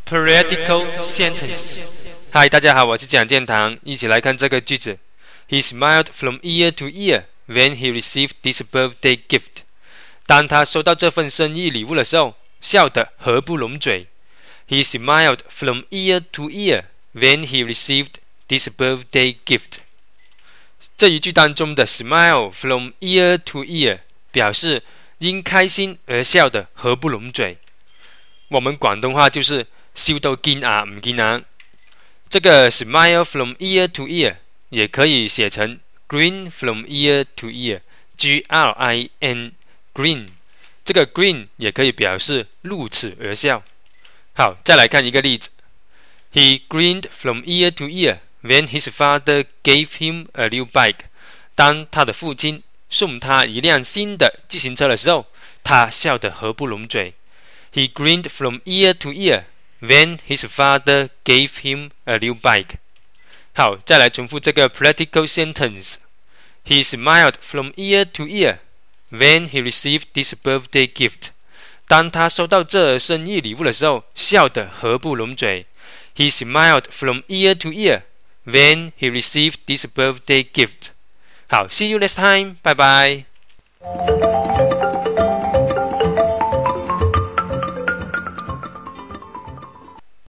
Practical sentences. 嗨，大家好，我是蒋建堂，一起来看这个句子。He smiled from ear to ear when he received this birthday gift. 当他收到这份生日礼物的时候，笑得合不拢嘴。He smiled from ear to ear when he received this birthday gift. 这一句当中的 smile from ear to ear 表示因开心而笑得合不拢嘴。我们广东话就是笑到見牙唔見眼。这个 smile from ear to ear 也可以写成 grin from ear to ear, G-R-I-N, grin。这个 grin 也可以表示露齿而笑。好，再来看一个例子。He grinned from ear to ear when his father gave him a new bike. 当他的父亲送他一辆新的自行车的时候，他笑得合不拢嘴。He grinned from ear to ear when his father gave him a new bike. 好，再来重复这个 practical sentence. He smiled from ear to ear when he received this birthday gift. 当他收到这生日礼物的时候，笑得合不拢嘴。He smiled from ear to ear when he received this birthday gift. 好 ，see you next time. 拜拜。